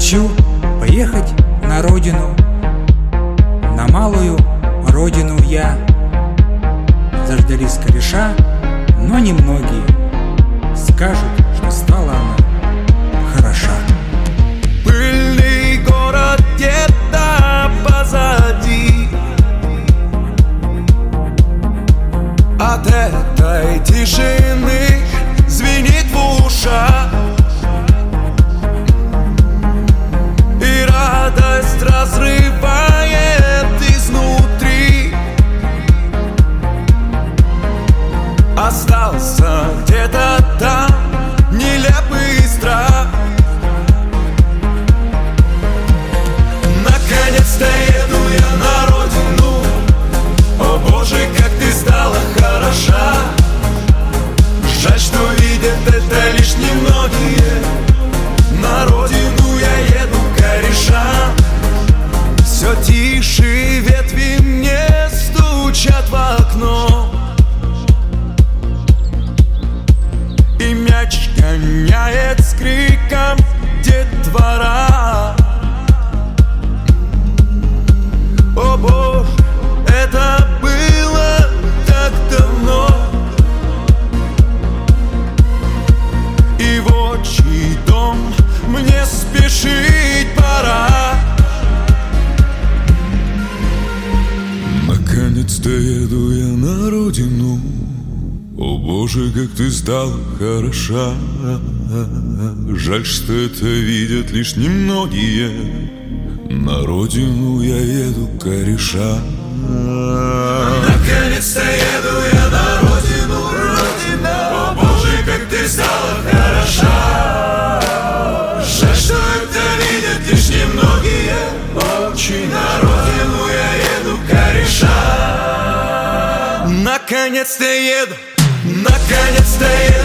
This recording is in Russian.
Хочу поехать на родину, на малую родину я. Заждались кореша, но немногие скажут, что стала она хороша. Пыльный город где-то позади, от этой тишины звенит в ушах, и радость разрывает изнутри. Остался где-то там нелепый страх. Наконец-то еду я на родину. О Боже, как ты стала хороша. Жаль, что видят это лишь немногие. На родину я еду корешам. Все тише ветви мне стучат в окно, и мяч гоняет с криком детвора. О Боже, это было так давно, и в отчий дом мне спешить пора. Наконец-то еду я на родину. О Боже, как ты стала хороша. Жаль, что это видят лишь немногие. На родину я еду кореша. Наконец-то еду я на родину, родина. О Боже, как ты стала хороша. Жаль, что это видят лишь немногие. Очень на родину я еду кореша. Наконец-то еду. Наконец-то еду